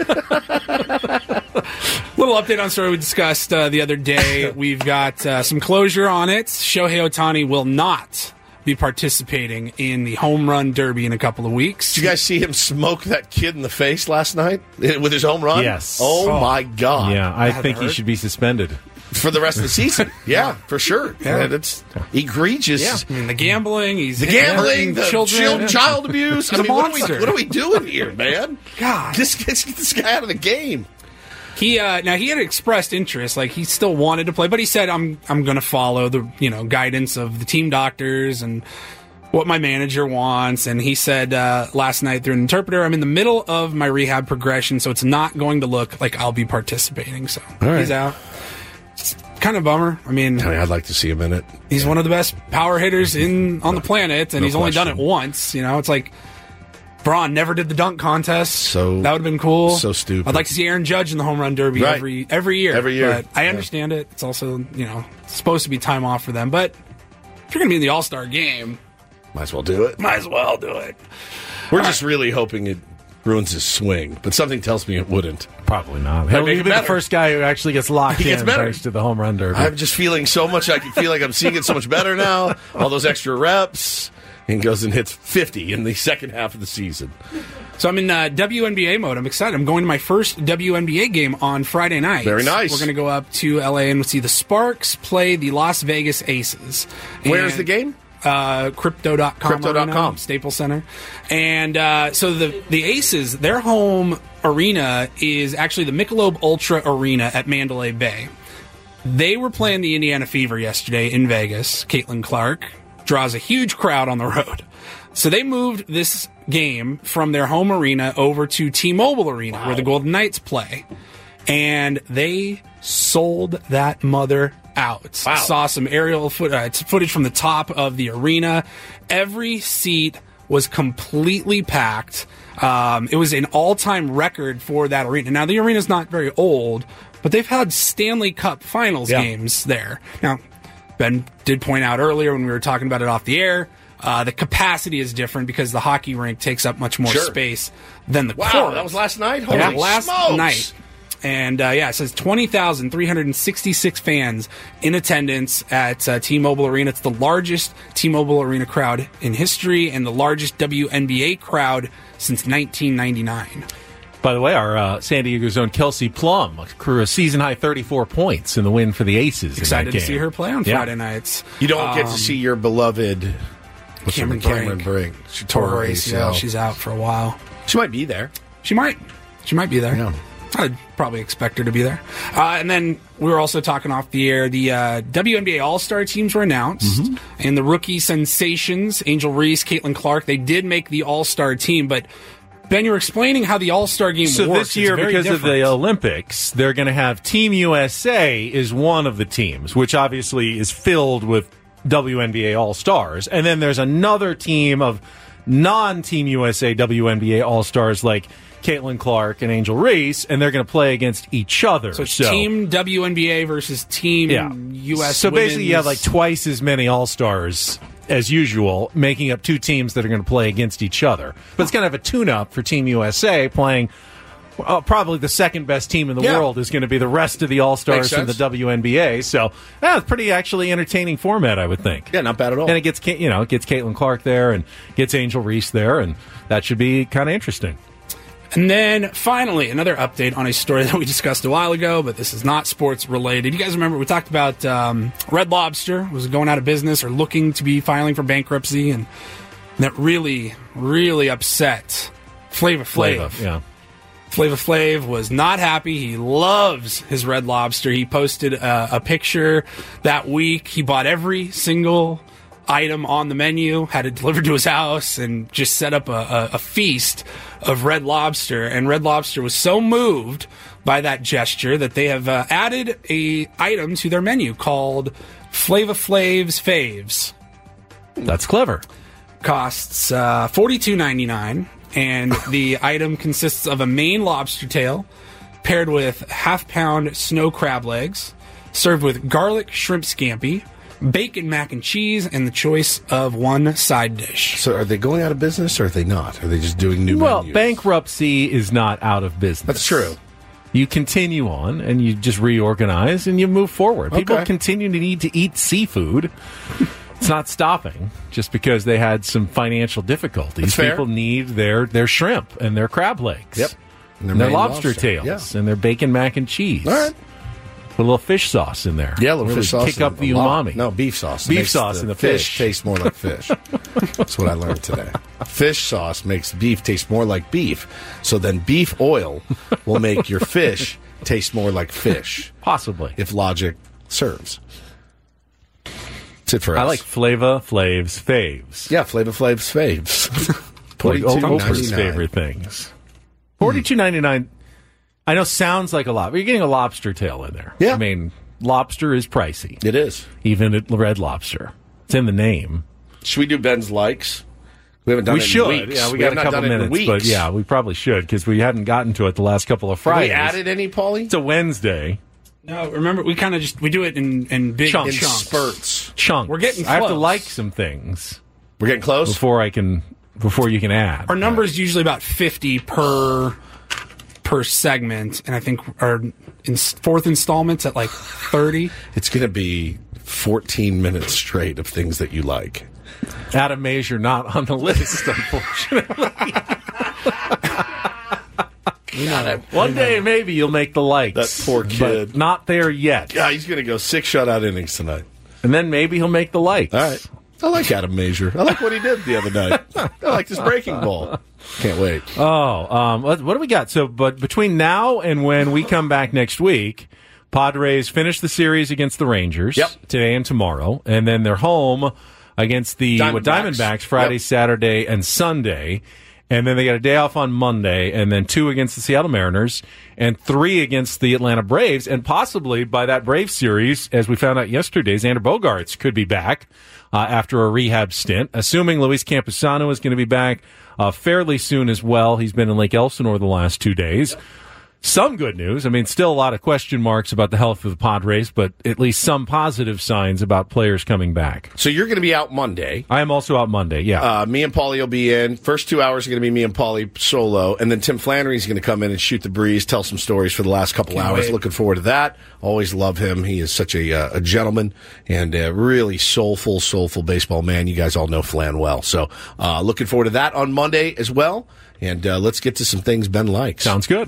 Little update on a story we discussed the other day. We've got some closure on it. Shohei Ohtani will not be participating in the home run derby in a couple of weeks. Did you guys see him smoke that kid in the face last night with his home run? Yes. Oh my God. Yeah, I think he should be suspended. For the rest of the season. Yeah, for sure. Yeah. And it's egregious. Yeah. I mean, the gambling, the children, child abuse. He's a monster. What are we doing here, man? God. Get this guy out of the game. He now he had expressed interest, like he still wanted to play, but he said, "I'm going to follow the guidance of the team doctors and what my manager wants." And he said last night through an interpreter, "I'm in the middle of my rehab progression, so it's not going to look like I'll be participating." So he's out. It's kind of a bummer. I mean, I'd like to see him in it. He's one of the best power hitters on the planet, and he's only done it once. It's like Braun never did the dunk contest. So that would have been cool. So stupid. I'd like to see Aaron Judge in the home run derby every year. Every year. But I understand it. It's also it's supposed to be time off for them. But if you're going to be in the All-Star game, might as well do it. We're just really hoping it ruins his swing, but something tells me it wouldn't. Probably not. He'll be the first guy who actually gets locked in thanks to the home run derby. I'm just feeling so much. I can feel like I'm seeing it so much better now. All those extra reps. And goes and hits 50 in the second half of the season. So I'm in WNBA mode. I'm excited. I'm going to my first WNBA game on Friday night. Very nice. We're going to go up to LA and we'll see the Sparks play the Las Vegas Aces. Where's the game? Crypto.com. Crypto.com. Staples Center. And so the Aces, their home arena is actually the Michelob Ultra Arena at Mandalay Bay. They were playing the Indiana Fever yesterday in Vegas. Caitlin Clark draws a huge crowd on the road. So they moved this game from their home arena over to T-Mobile Arena, where the Golden Knights play. And they sold that mother out. Wow. Saw some aerial footage from the top of the arena. Every seat was completely packed. It was an all-time record for that arena. Now, the arena's not very old, but they've had Stanley Cup Finals games there. Now, Ben did point out earlier when we were talking about it off the air, the capacity is different because the hockey rink takes up much more space than the court. That was last night? Holy last smokes. night. And it says 20,366 fans in attendance at T-Mobile Arena. It's the largest T-Mobile Arena crowd in history and the largest WNBA crowd since 1999. By the way, our San Diego's own Kelsey Plum accrued a season-high 34 points in the win for the Aces. Excited in that to game. see her play on Friday nights. You don't get to see your beloved Cameron Brink. She tore her ACL. She's out for a while. She might be there. She might be there. Yeah. I'd probably expect her to be there. And then we were also talking off the air. The WNBA All-Star teams were announced. And the rookie sensations, Angel Reese, Caitlin Clark, they did make the All-Star team. But, Ben, you were explaining how the All-Star game works. So this year, because different. of the Olympics, they're going to have Team USA is one of the teams, which obviously is filled with WNBA All-Stars. And then there's another team of non-Team USA WNBA All-Stars like Caitlin Clark and Angel Reese, and they're going to play against each other. So it's Team WNBA versus Team US. So basically, you have like twice as many All-Stars as usual, making up two teams that are going to play against each other. But it's going to have a tune-up for Team USA playing probably the second best team in the world is going to be the rest of the All-Stars in the WNBA. So it's pretty actually entertaining format, I would think. Yeah, not bad at all. And it gets Caitlin Clark there and gets Angel Reese there, and that should be kind of interesting. And then, finally, another update on a story that we discussed a while ago, but this is not sports-related. You guys remember we talked about Red Lobster was going out of business or looking to be filing for bankruptcy, and that really, really upset Flava Flav. Yeah. Flava Flav was not happy. He loves his Red Lobster. He posted a picture that week. He bought every single item on the menu, had it delivered to his house, and just set up a feast of Red Lobster. And Red Lobster was so moved by that gesture that they have added a item to their menu called Flava Flav's Faves. That's clever. Costs $42.99, and the item consists of a Maine lobster tail paired with half-pound snow crab legs, served with garlic shrimp scampi, bacon mac and cheese, and the choice of one side dish. So are they going out of business or are they not? Are they just doing new menus? Well, bankruptcy is not out of business. That's true. You continue on and you just reorganize and you move forward. People continue to need to eat seafood. It's not stopping just because they had some financial difficulties. People need their shrimp and their crab legs. Yep. And their lobster tails and their bacon mac and cheese. All right. Put a little fish sauce in there. Yeah, a little fish sauce. Kick up the umami. No, beef sauce. Beef sauce in the fish. Taste more like fish. That's what I learned today. Fish sauce makes beef taste more like beef. So then beef oil will make your fish taste more like fish. Possibly. If logic serves. That's it for us. I like Flava Flav's Faves. Yeah, Flava Flav's Faves. Like Oprah's favorite things. $42.99. I know sounds like a lot, but you're getting a lobster tail in there. Yeah. I mean, lobster is pricey. It is. Even at Red Lobster. It's in the name. Should we do Ben's likes? We haven't done it in weeks. Yeah, we got a couple minutes, but yeah, we probably should because we hadn't gotten to it the last couple of Fridays. Have we added any, Paulie? It's a Wednesday. No, remember, we kind of we do it in big chunks. In spurts. Chunks. We're getting close. I have to like some things. We're getting close? Before you can add. Our number is usually about 50 per segment, and I think our fourth installment's at like 30. It's going to be 14 minutes straight of things that you like. Adam Major not on the list, unfortunately. One day maybe you'll make the likes. That poor kid. But not there yet. Yeah, he's going to go 6 shutout innings tonight. And then maybe he'll make the likes. All right. I like Adam Major. I like what he did the other night. I like his breaking ball. Can't wait. What do we got? So, but between now and when we come back next week, Padres finish the series against the Rangers today and tomorrow, and then they're home against the Diamondbacks Friday, Saturday, and Sunday. And then they got a day off on Monday, and then 2 against the Seattle Mariners, and 3 against the Atlanta Braves. And possibly by that Braves series, as we found out yesterday, Xander Bogaerts could be back after a rehab stint, assuming Luis Campusano is going to be back fairly soon as well. He's been in Lake Elsinore the last 2 days. some good news. I mean, still a lot of question marks about the health of the Padres, but at least some positive signs about players coming back. So you're going to be out Monday. I am also out Monday, yeah. Me and Paulie will be in. First 2 hours are going to be me and Paulie solo, and then Tim Flannery's going to come in and shoot the breeze, tell some stories for the last couple hours. Looking forward to that. Always love him. He is such a gentleman and a really soulful baseball man. You guys all know Flan well. So looking forward to that on Monday as well. And let's get to some things Ben likes. Sounds good.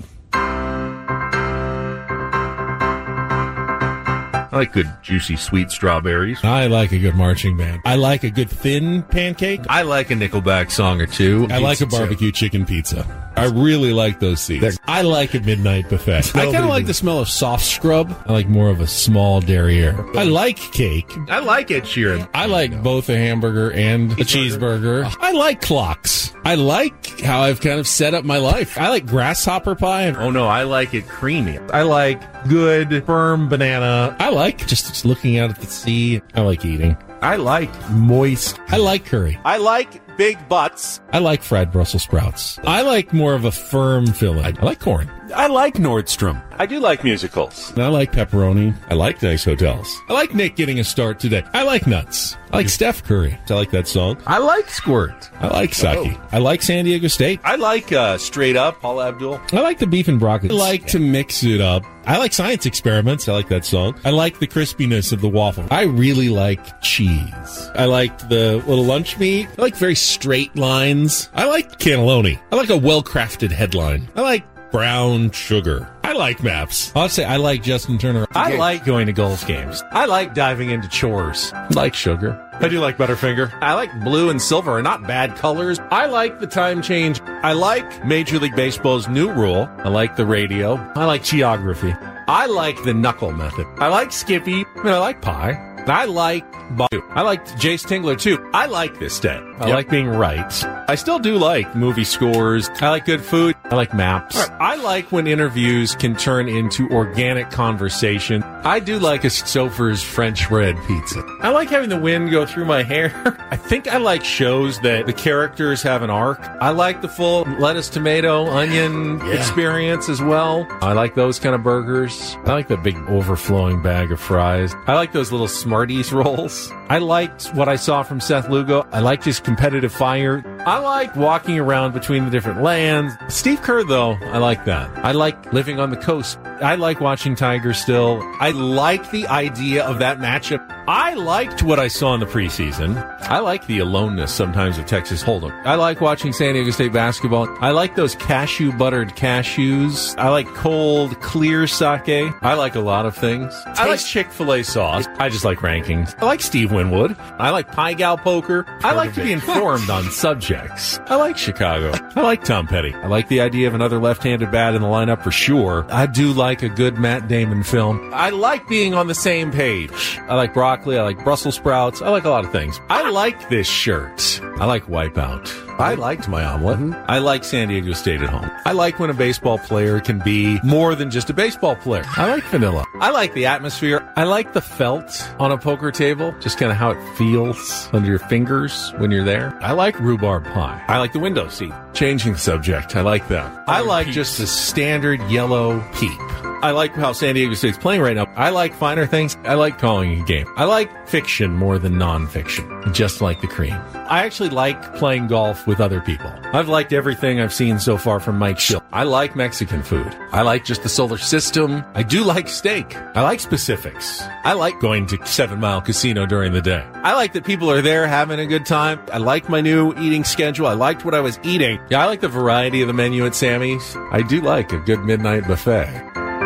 I like good, juicy, sweet strawberries. I like a good marching band. I like a good thin pancake. I like a Nickelback song or two. I like a barbecue chicken pizza. I really like those seeds. I like a midnight buffet. I kind of like the smell of soft scrub. I like more of a small derriere. I like cake. I like Ed Sheeran. I like both a hamburger and a cheeseburger. I like clocks. I like how I've kind of set up my life. I like grasshopper pie. Oh, no, I like it creamy. I like good, firm banana. I like just looking out at the sea. I like eating. I like moist. I like curry. I like big butts. I like fried Brussels sprouts. I like more of a firm filling. I like corn. I like Nordstrom. I do like musicals. I like pepperoni. I like nice hotels. I like Nick getting a start today. I like nuts. I like Steph Curry. I like that song. I like Squirt. I like Saki. I like San Diego State. I like Straight Up, Paul Abdul. I like the beef and broccoli. I like to mix it up. I like Science Experiments. I like that song. I like the crispiness of the waffle. I really like cheese. I like the little lunch meat. I like very straight lines. I like cannelloni. I like a well-crafted headline. I like brown sugar. I like maps. I'll say I like Justin Turner. I like going to golf games. I like diving into chores. I like sugar. I do like Butterfinger. I like blue and silver are not bad colors. I like the time change. I like Major League Baseball's new rule. I like the radio. I like geography. I like the knuckle method. I like Skippy. And I like pie. I like Babu. I like Jace Tingler, too. I like this day. I like being right. I still do like movie scores. I like good food. I like maps. I like when interviews can turn into organic conversation. I do like a Stouffer's French bread pizza. I like having the wind go through my hair. I think I like shows that the characters have an arc. I like the full lettuce, tomato, onion experience as well. I like those kind of burgers. I like the big overflowing bag of fries. I like those little Smarties rolls. I liked what I saw from Seth Lugo. I liked his competitive fire. I like walking around between the different lands. Steve Kerr, though, I like that. I like living on the coast. I like watching Tigers still. I like the idea of that matchup. I liked what I saw in the preseason. I like the aloneness sometimes of Texas Hold'em. I like watching San Diego State basketball. I like those cashew buttered cashews. I like cold, clear sake. I like a lot of things. I like Chick-fil-A sauce. I just like rankings. I like Steve Winwood. I like Pie Gal Poker. I like to be informed on subjects. I like Chicago. I like Tom Petty. I like the idea of another left-handed bat in the lineup for sure. I do like a good Matt Damon film. I like being on the same page. I like broccoli. I like Brussels sprouts. I like a lot of things. I like this shirt. I like Wipeout. I liked my omelet. I like San Diego State at home. I like when a baseball player can be more than just a baseball player. I like vanilla. I like the atmosphere. I like the felt on a poker table, just kind of how it feels under your fingers when you're there. I like rhubarb pie. I like the window seat. Changing the subject. I like that. I like just the standard yellow peep. I like how San Diego State's playing right now. I like finer things. I like calling a game. I like fiction more than nonfiction, just like the cream. I actually like playing golf with other people. I've liked everything I've seen so far from Mike Schill. I like Mexican food. I like just the solar system. I do like steak. I like specifics. I like going to 7 Mile Casino during the day. I like that people are there having a good time. I like my new eating schedule. I liked what I was eating. Yeah, I like the variety of the menu at Sammy's. I do like a good midnight buffet.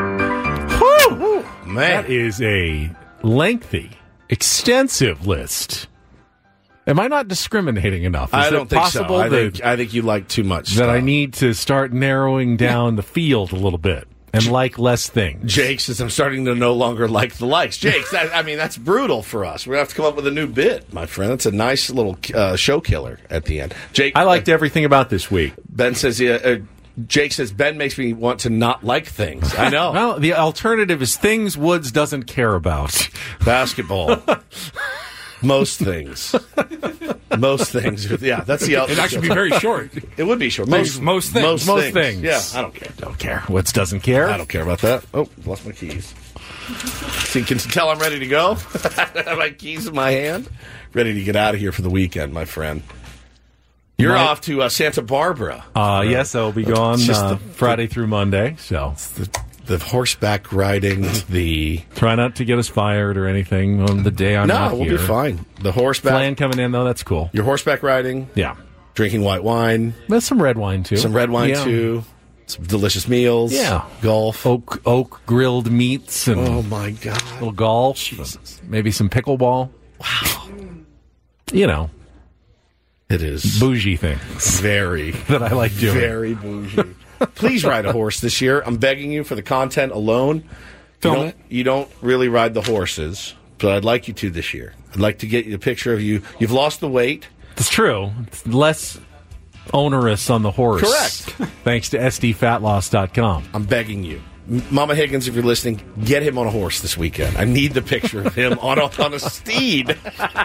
Man. That is a lengthy, extensive list. Am I not discriminating enough? I don't think so. I think you like too much stuff. I need to start narrowing down the field a little bit and like less things. Jake says I'm starting to no longer like the likes. Jake, that's brutal for us. We're going to have to come up with a new bit, my friend. That's a nice little show killer at the end. Jake, I liked everything about this week. Ben says... Jake says, Ben makes me want to not like things. I know. Well, the alternative is things Woods doesn't care about. Basketball. Most things. Most things. Yeah, that's the It'd actually be very short. It would be short. Most things. Most things. Yeah, I don't care. Don't care. Woods doesn't care. I don't care about that. Oh, lost my keys. So you can tell I'm ready to go. I have my keys in my hand. Ready to get out of here for the weekend, my friend. You're off to Santa Barbara. Yes, I'll be gone Friday through Monday. So the horseback riding, try not to get us fired or anything on the day I'm not here. No, we'll be fine. The horseback. Flan coming in, though, that's cool. Your horseback riding. Yeah. Drinking white wine. There's some red wine, too. Too. Some delicious meals. Yeah. Golf. Oak grilled meats. And oh, my God. Little golf. Jesus. Maybe some pickleball. Wow. You know. It is. Bougie things. Very. That I like doing. Very bougie. Please ride a horse this year. I'm begging you for the content alone. You don't really ride the horses, but I'd like you to this year. I'd like to get you a picture of you. You've lost the weight. It's true. It's less onerous on the horse. Correct. Thanks to sdfatloss.com. I'm begging you. Mama Higgins, if you're listening, get him on a horse this weekend. I need the picture of him on a steed.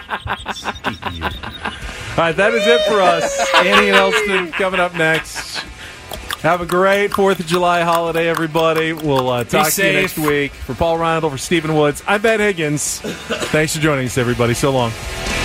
All right, that is it for us. Annie and Elston coming up next. Have a great 4th of July holiday, everybody. We'll talk to you next week. For Paul Randall, for Stephen Woods, I'm Ben Higgins. Thanks for joining us, everybody. So long.